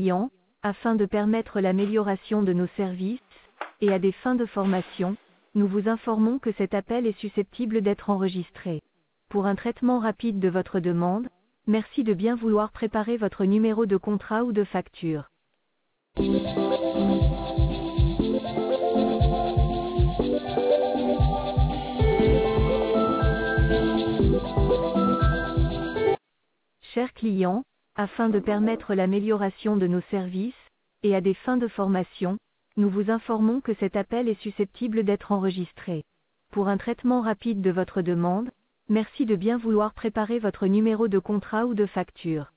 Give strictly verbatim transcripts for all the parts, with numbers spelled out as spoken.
clients, afin de permettre l'amélioration de nos services, et à des fins de formation, nous vous informons que cet appel est susceptible d'être enregistré. Pour un traitement rapide de votre demande, merci de bien vouloir préparer votre numéro de contrat ou de facture. Chers clients, afin de permettre l'amélioration de nos services, et à des fins de formation, nous vous informons que cet appel est susceptible d'être enregistré. Pour un traitement rapide de votre demande, merci de bien vouloir préparer votre numéro de contrat ou de facture.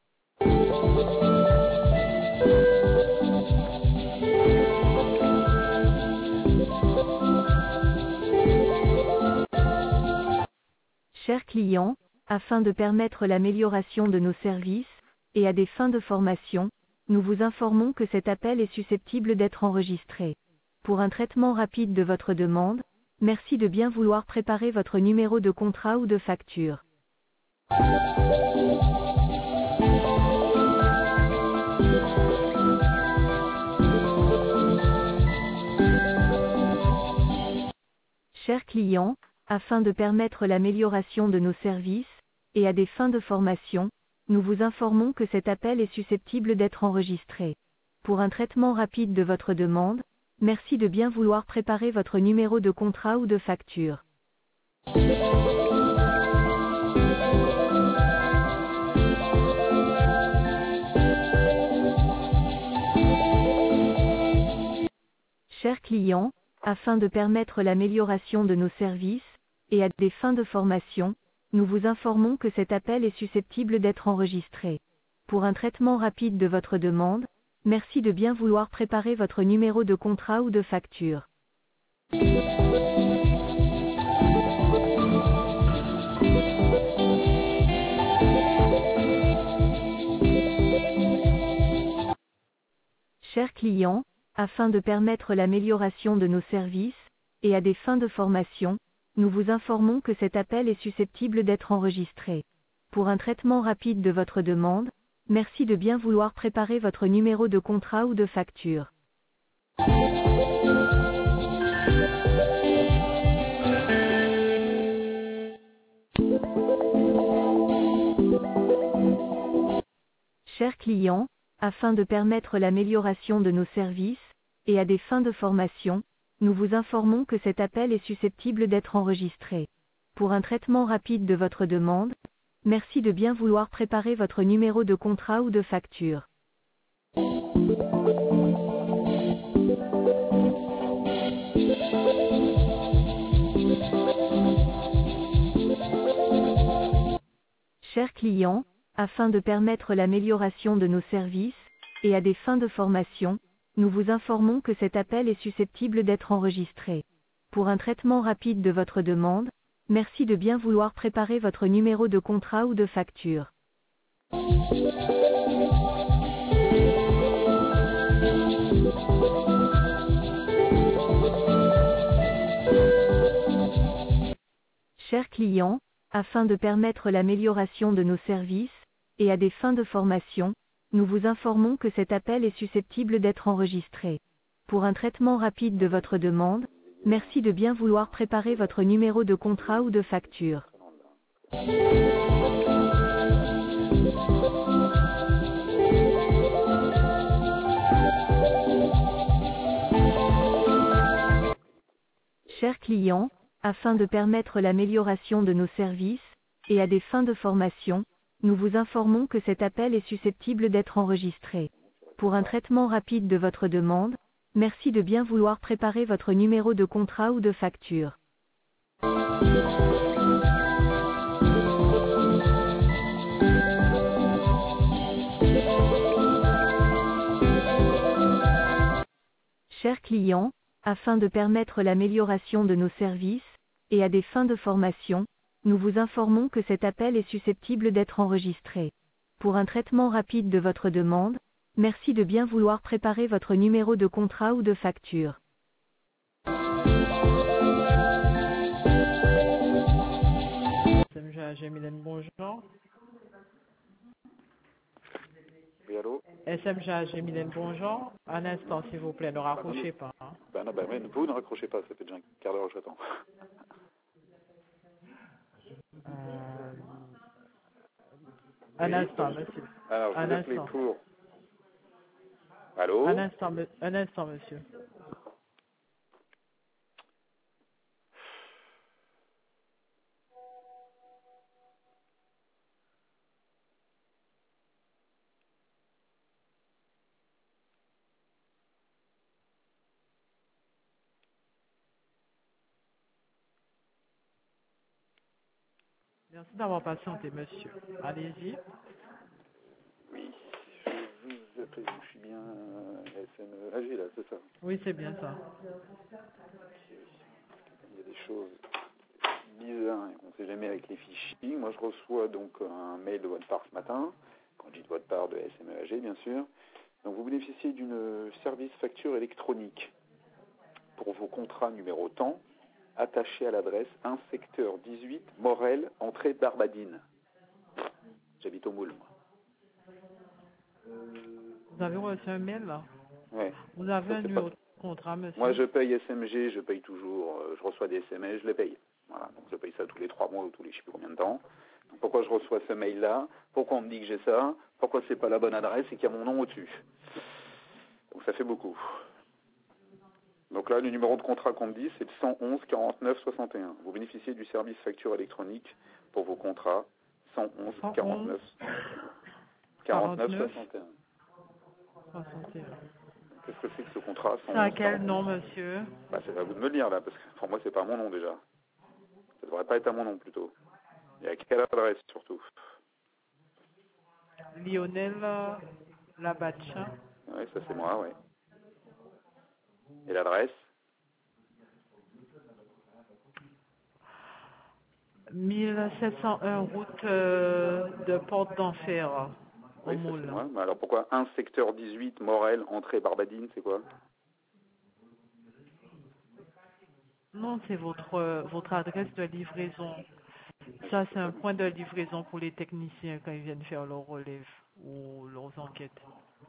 Chers clients, afin de permettre l'amélioration de nos services, et à des fins de formation, nous vous informons que cet appel est susceptible d'être enregistré. Pour un traitement rapide de votre demande, merci de bien vouloir préparer votre numéro de contrat ou de facture. Chers clients, afin de permettre l'amélioration de nos services, et à des fins de formation, nous vous informons que cet appel est susceptible d'être enregistré. Pour un traitement rapide de votre demande, merci de bien vouloir préparer votre numéro de contrat ou de facture. Chers clients, afin de permettre l'amélioration de nos services, et à des fins de formation, nous vous informons que cet appel est susceptible d'être enregistré. Pour un traitement rapide de votre demande, merci de bien vouloir préparer votre numéro de contrat ou de facture. Chers clients, afin de permettre l'amélioration de nos services, et à des fins de formation, nous vous informons que cet appel est susceptible d'être enregistré. Pour un traitement rapide de votre demande, merci de bien vouloir préparer votre numéro de contrat ou de facture. Chers clients, afin de permettre l'amélioration de nos services, et à des fins de formation, nous vous informons que cet appel est susceptible d'être enregistré. Pour un traitement rapide de votre demande, merci de bien vouloir préparer votre numéro de contrat ou de facture. Chers clients, afin de permettre l'amélioration de nos services, et à des fins de formation, nous vous informons que cet appel est susceptible d'être enregistré. Pour un traitement rapide de votre demande, merci de bien vouloir préparer votre numéro de contrat ou de facture. Chers clients, afin de permettre l'amélioration de nos services, et à des fins de formation, nous vous informons que cet appel est susceptible d'être enregistré. Pour un traitement rapide de votre demande, merci de bien vouloir préparer votre numéro de contrat ou de facture. Chers clients, afin de permettre l'amélioration de nos services, et à des fins de formation, nous vous informons que cet appel est susceptible d'être enregistré. Pour un traitement rapide de votre demande, merci de bien vouloir préparer votre numéro de contrat ou de facture. Chers clients, afin de permettre l'amélioration de nos services, et à des fins de formation, nous vous informons que cet appel est susceptible d'être enregistré. Pour un traitement rapide de votre demande, merci de bien vouloir préparer votre numéro de contrat ou de facture. Madame Jamilène, bonjour. Oui, allô? S M G A G Mylène, bonjour. Un instant, s'il vous plaît, ne Bah, non, raccrochez pas. hein. bah, non, bah, mais vous ne raccrochez pas, ça fait déjà un quart d'heure que j'attends. Euh, un Oui, instant, donc, monsieur. alors, je Un vous appelais instant. pour... Un Allô? instant, me- un instant, monsieur. Merci d'avoir patienté, monsieur. Allez-y. Oui, je vous appelle, je suis bien euh, S M A G, là, c'est ça. Oui, c'est bien ça. Il y a des choses bizarres, on ne sait jamais avec les fichiers. Moi, je reçois donc un mail de votre part ce matin, quand je dis de votre part de S M A G, bien sûr. Donc, vous bénéficiez d'une service facture électronique pour vos contrats numéro temps, attaché à l'adresse un secteur dix-huit, Morel, entrée Barbadine. J'habite au Moule, moi. Vous avez reçu un mail, là? Ouais. Vous avez Ça, un c'est pas... numéro de contrat, Moi, monsieur? je paye S M G, je paye toujours, euh, je reçois des S M S, je les paye. Voilà, donc je paye ça tous les trois mois ou tous les je sais plus combien de temps. Donc, pourquoi je reçois ce mail-là? Pourquoi on me dit que j'ai ça? Pourquoi c'est pas la bonne adresse et qu'il y a mon nom au-dessus? Donc ça fait beaucoup. Donc là, le numéro de contrat qu'on me dit, c'est le cent onze quarante-neuf soixante et un. Vous bénéficiez du service facture électronique pour vos contrats cent onze cent onze, quarante-neuf quarante-neuf quarante-neuf, soixante et un. soixante et un. Qu'est-ce que c'est que ce contrat C'est à cent onze quel quarante-neuf? nom, monsieur? Bah, c'est à vous de me le dire là, parce que pour moi, c'est pas mon nom déjà. Ça devrait pas être à mon nom plutôt. Et à quelle adresse surtout? Lionel Labatcha, Oui, ça c'est moi, oui. Et l'adresse? mille sept cent un route euh, de Porte d'Enfer, au Oui, ça c'est Moule. moi. Mais alors pourquoi un secteur dix-huit, Morel, entrée Barbadine, c'est quoi? Non, c'est votre, votre adresse de livraison. Ça, c'est un point de livraison pour les techniciens quand ils viennent faire leurs relèves ou leurs enquêtes.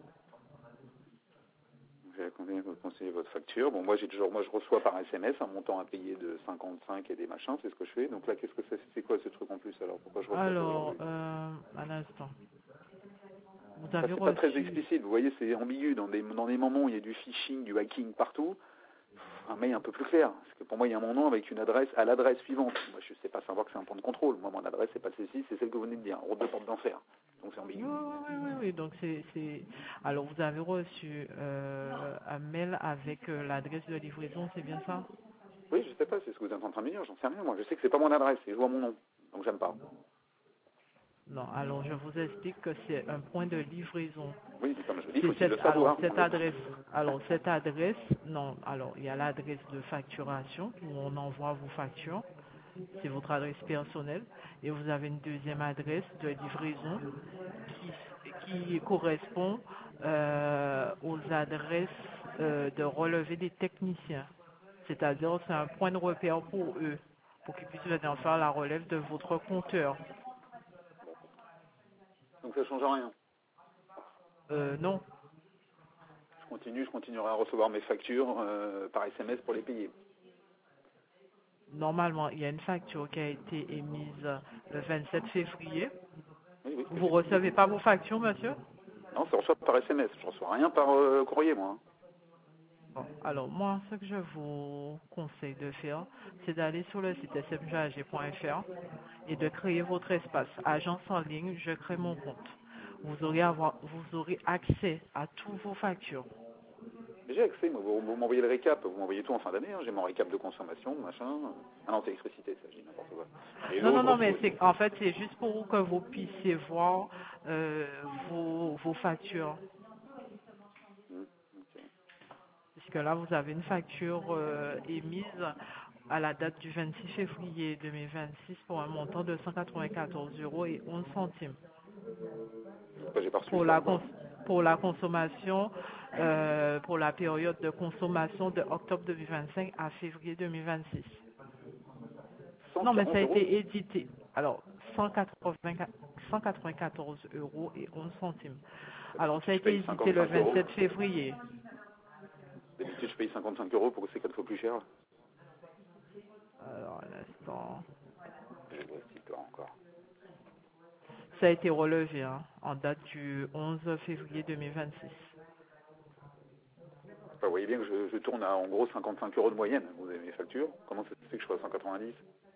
J'ai combien vous conseillez votre facture? Bon, moi j'ai toujours, moi je reçois par S M S un montant à payer de cinquante-cinq et des machins, c'est ce que je fais. Donc là, qu'est-ce que c'est, c'est quoi ce truc en plus alors? Pourquoi je reçois ça Alors, aujourd'hui? euh, un instant. Vous Enfin, avez c'est pas très reçu... explicite, vous voyez, c'est ambigu. Dans des, dans des moments où il y a du phishing, du hacking partout, un mail un peu plus clair. Parce que pour moi, il y a mon nom avec une adresse à l'adresse suivante. Moi, je sais pas savoir que c'est un point de contrôle. Moi, mon adresse, c'est pas celle-ci, c'est celle que vous venez de dire, route de Porte d'Enfer. Donc c'est Oui, ambigu. oui, oui, oui, oui. Donc, c'est... c'est- Alors, vous avez reçu euh, un mail avec euh, l'adresse de livraison, c'est bien ça? Oui, je sais pas, c'est ce que vous êtes en train de me dire, j'en sais rien. Moi, je sais que c'est pas mon adresse, et je vois mon nom. Donc j'aime pas. Non, alors je vous explique que c'est un point de livraison. Oui, mais comme je vous dis, C'est faut-il le cette, alors savoir. On cette le... adresse, alors cette adresse, non, alors il y a l'adresse de facturation où on envoie vos factures, c'est votre adresse personnelle, et vous avez une deuxième adresse de livraison qui, qui correspond euh, aux adresses euh, de relevé des techniciens. C'est-à-dire c'est un point de repère pour eux, pour qu'ils puissent venir faire la relève de votre compteur. Donc ça change rien. Euh, non. Je continue, je continuerai à recevoir mes factures euh, par S M S pour les payer. Normalement, il y a une facture qui a été émise le vingt-sept février. Oui, oui, que Vous j'ai payé. recevez pas vos factures, monsieur? Non, ça reçoit par S M S. Je reçois rien par euh, courrier, moi. hein. Bon, alors moi, ce que je vous conseille de faire, c'est d'aller sur le site s m g a g point f r et de créer votre espace agence en ligne. Je crée mon compte. Vous aurez, avoir, vous aurez accès à tous vos factures. J'ai accès, moi, vous, vous m'envoyez le récap, vous m'envoyez tout en fin d'année. hein. J'ai mon récap de consommation, machin. Ah non, c'est électricité, ça, je dis n'importe quoi. Et Non, l'eau, non, je non, reçois mais aussi. c'est en fait, c'est juste pour que vous puissiez voir euh, vos, vos factures. Hmm, ok. Puisque là, vous avez une facture euh, émise à la date du vingt-six février deux mille vingt-six pour un montant de cent quatre-vingt-quatorze euros et onze centimes Bah, j'ai pas reçu pour ça la, encore. cons- pour la consommation, euh, pour la période de consommation de octobre deux mille vingt-cinq à février deux mille vingt-six. Non, mais ça a cent quarante euros. été édité. Alors, cent quatre-vingt-quatorze euros et onze centimes. Alors, ça a Je été paye édité le cinquante-cinq euros. vingt-sept février. D'habitude, je paye cinquante-cinq euros pour que c'est quatre fois plus cher. Alors, un instant. Je vois cette histoire encore. Ça a été relevé hein, en date du onze février deux mille vingt-six. Enfin, vous voyez bien que je, je tourne à en gros cinquante-cinq euros de moyenne. Vous avez mes factures. Comment ça se fait que je sois à cent quatre-vingt-dix?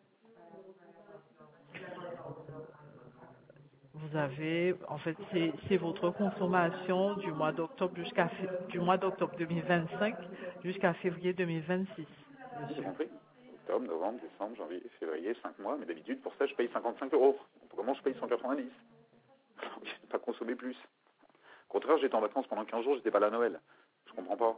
Vous avez, en fait, c'est c'est votre consommation du mois d'octobre jusqu'à fé- du mois d'octobre deux mille vingt-cinq jusqu'à février deux mille vingt-six, J'ai monsieur. compris. Octobre, novembre, décembre, janvier, février, cinq mois. Mais d'habitude, pour ça, je paye cinquante-cinq euros. Comment je paye cent quatre-vingt-dix? Je n'ai pas consommé plus. Au contraire, j'étais en vacances pendant quinze jours, j'étais pas là à Noël. Je comprends pas.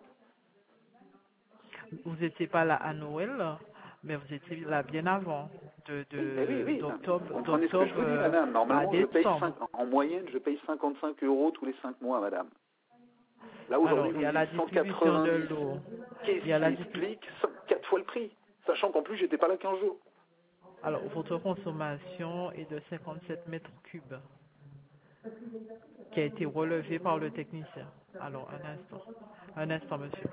Vous n'étiez pas là à Noël, mais vous étiez là bien avant, de Oui, mais oui, de- oui. non, mais d'octobre vous comprenez ce que je d'octobre vous dis, euh, madame. à Normalement, je paye décembre. cinq, en moyenne, je paye cinquante-cinq euros tous les cinq mois, madame. Là, aujourd'hui, Alors, il vous y me a dites la distribution de cent quatre-vingt-dix. l'eau. Qu'est-ce Il y a qui la distribution. explique quatre fois le prix? Sachant qu'en plus, j'étais pas là quinze jours. Alors, votre consommation est de cinquante-sept mètres cubes, qui a été relevée par le technicien. Alors, un instant. Un instant, monsieur.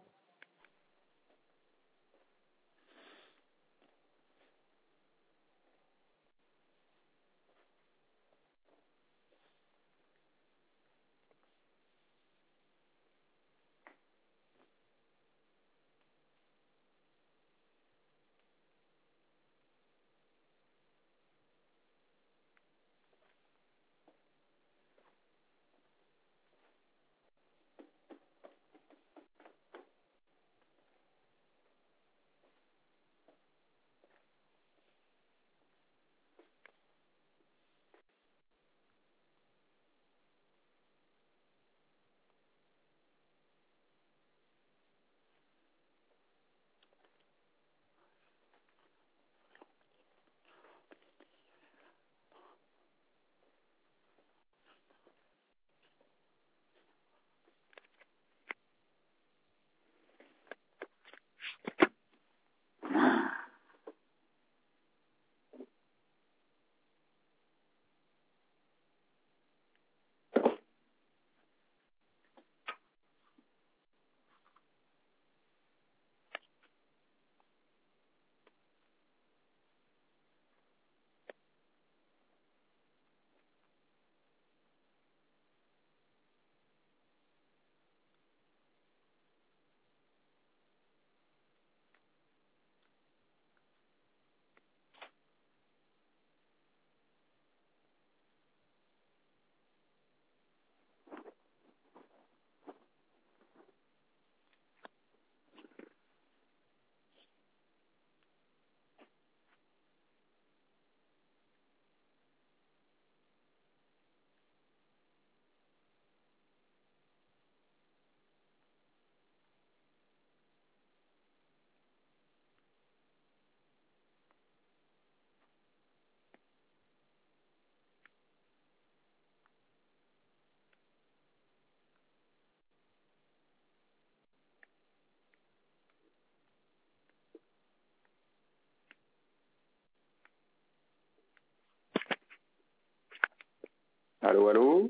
Allô, allô?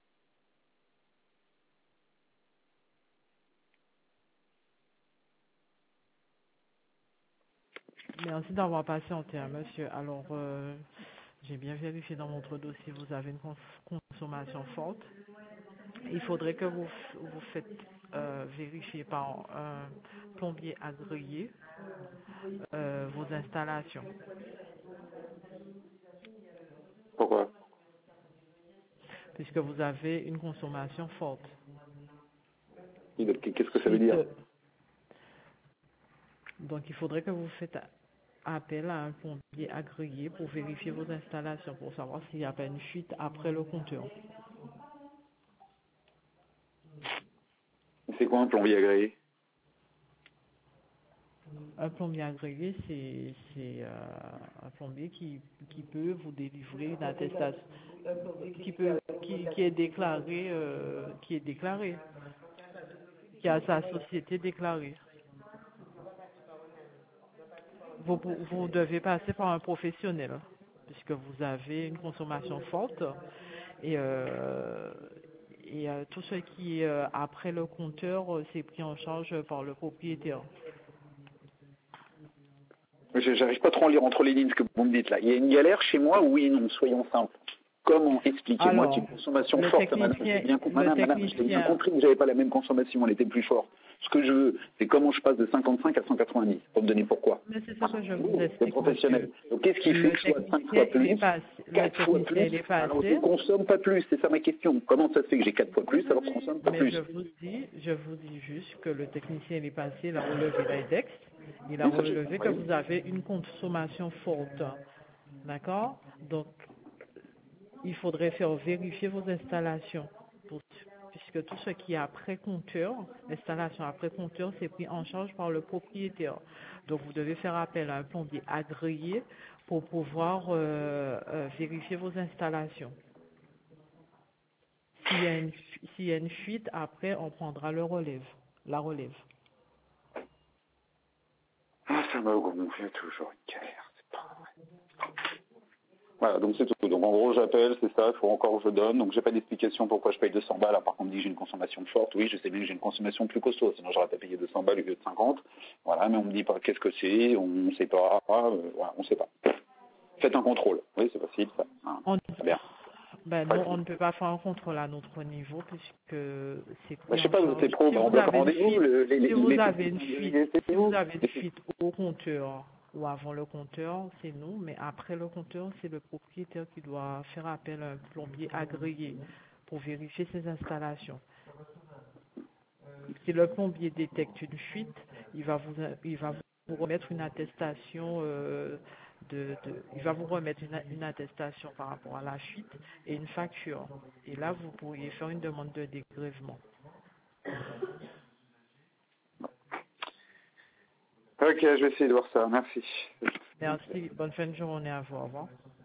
Merci d'avoir patienté, hein, monsieur. Alors, euh, j'ai bien vérifié dans votre dossier, vous avez une cons- consommation forte. Il faudrait que vous f- vous faites euh, vérifier par un plombier agréé euh, vos installations, Pourquoi? puisque vous avez une consommation forte. Qu'est-ce que ça veut Suite, dire? euh, donc, il faudrait que vous faites appel à un plombier agréé pour vérifier vos installations, pour savoir s'il n'y a pas une fuite après le compteur. C'est quoi un plombier agréé? Un plombier agréé, c'est c'est, euh, un plombier qui, qui peut vous délivrer une attestation, qui peut qui, qui est déclaré, euh, qui est déclaré, qui a sa société déclarée. Vous, vous vous devez passer par un professionnel, puisque vous avez une consommation forte et, euh, Et euh, tout ce qui est euh, après le compteur, euh, c'est pris en charge par le propriétaire. Je n'arrive pas trop à lire entre les lignes ce que vous me dites là. Il y a une galère chez moi, oui et non, soyons simples. Comment expliquez-moi qu'il y a une consommation forte, madame, j'ai bien, madame, madame, j'ai bien compris que j'avais pas la même consommation, elle était plus forte. Ce que je veux, c'est comment je passe de cinquante-cinq à cent quatre-vingt-dix. Pour me donner pourquoi. Mais c'est ça que je vous explique. C'est professionnel. Donc qu'est-ce qui fait que je sois cinq fois plus, quatre fois plus, alors je ne consomme pas plus, c'est ça ma question. Comment ça se fait que j'ai quatre fois plus alors que je ne consomme pas Mais plus? je vous dis, je vous dis juste que le technicien il est passé, il a relevé l'index, il a relevé que vous avez une consommation forte. D'accord? Donc, il faudrait faire vérifier vos installations. Pour, puisque tout ce qui est après compteur, l'installation après compteur, c'est pris en charge par le propriétaire. Donc, vous devez faire appel à un plombier agréé pour pouvoir euh, euh, vérifier vos installations. S'il y a une, s'il y a une fuite, après, on prendra le relève, la relève. Ah, ça m'a gonflé toujours une galère, c'est pas vrai. Voilà, donc c'est tout. Donc en gros, j'appelle, c'est ça, il faut encore que je donne. Donc j'ai pas d'explication pourquoi je paye deux cents balles. Alors par contre, on me dit que j'ai une consommation forte. Oui, je sais bien que j'ai une consommation plus costaud, sinon j'aurais pas payé deux cents balles au lieu de cinquante. Voilà, mais on me dit pas qu'est-ce que c'est, on ne sait pas, euh, voilà, on sait pas. Faites un contrôle. Oui, c'est facile, ça. Hein, On, très bien. ben non, on ne peut pas faire un contrôle à notre niveau puisque c'est Bah, pris je sais en pas, charge. c'est pro, Si bah, on vous bloque avez une rendez-vous. fuite, Le, les, si les, vous les avez une fuite, c'est si vous. vous avez une fuite au compteur ou avant le compteur, c'est nous, mais après le compteur, c'est le propriétaire qui doit faire appel à un plombier agréé pour vérifier ses installations. Si le plombier détecte une fuite, il va vous, il va vous remettre une attestation euh, de, de, il va vous remettre une, une attestation par rapport à la fuite et une facture. Et là, vous pourriez faire une demande de dégrèvement. Ok, je vais essayer de voir ça. Merci. Merci. Bonne fin de journée à vous. Au revoir.